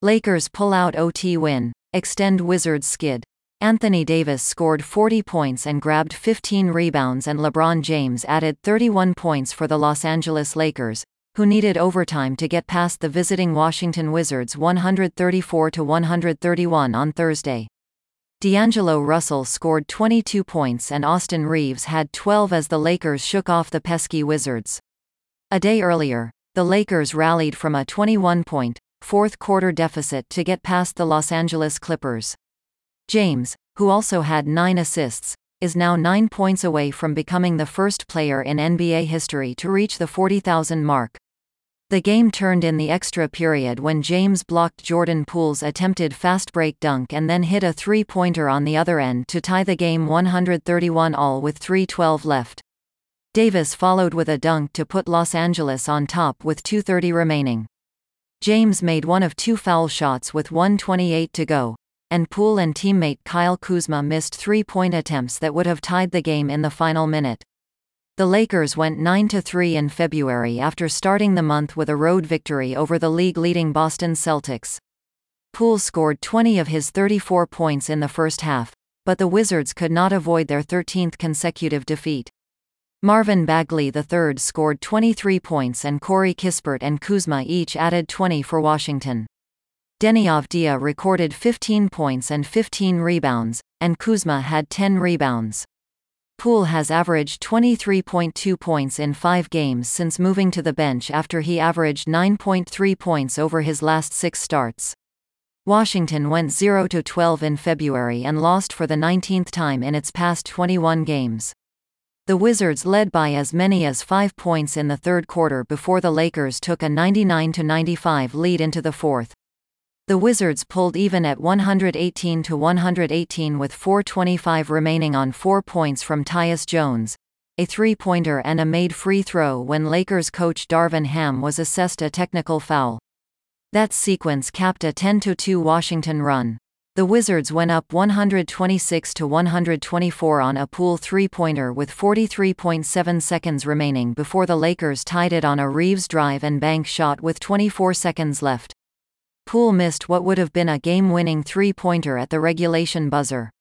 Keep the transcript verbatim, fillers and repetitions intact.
Lakers pull out O T win, extend Wizards skid. Anthony Davis scored forty points and grabbed fifteen rebounds, and LeBron James added thirty-one points for the Los Angeles Lakers, who needed overtime to get past the visiting Washington Wizards one thirty-four to one thirty-one on Thursday. D'Angelo Russell scored twenty-two points and Austin Reeves had twelve as the Lakers shook off the pesky Wizards. A day earlier, the Lakers rallied from a twenty-one-point, fourth-quarter deficit to get past the Los Angeles Clippers. James, who also had nine assists, is now nine points away from becoming the first player in N B A history to reach the forty thousand mark. The game turned in the extra period when James blocked Jordan Poole's attempted fast-break dunk and then hit a three-pointer on the other end to tie the game one thirty-one all with three twelve left. Davis followed with a dunk to put Los Angeles on top with two thirty remaining. James made one of two foul shots with one twenty-eight to go, and Poole and teammate Kyle Kuzma missed three-point attempts that would have tied the game in the final minute. The Lakers went nine to three in February after starting the month with a road victory over the league-leading Boston Celtics. Poole scored twenty of his thirty-four points in the first half, but the Wizards could not avoid their thirteenth consecutive defeat. Marvin Bagley the third scored twenty-three points and Corey Kispert and Kuzma each added twenty for Washington. Deni Avdija recorded fifteen points and fifteen rebounds, and Kuzma had ten rebounds. Poole has averaged twenty-three point two points in five games since moving to the bench after he averaged nine point three points over his last six starts. Washington went zero to twelve in February and lost for the nineteenth time in its past twenty-one games. The Wizards led by as many as five points in the third quarter before the Lakers took a ninety-nine to ninety-five lead into the fourth. The Wizards pulled even at one eighteen to one eighteen with four twenty-five remaining on four points from Tyus Jones, a three-pointer and a made free throw when Lakers coach Darvin Ham was assessed a technical foul. That sequence capped a ten to two Washington run. The Wizards went up one twenty-six to one twenty-four on a Poole three-pointer with forty-three point seven seconds remaining before the Lakers tied it on a Reeves drive and bank shot with twenty-four seconds left. Poole missed what would have been a game-winning three-pointer at the regulation buzzer.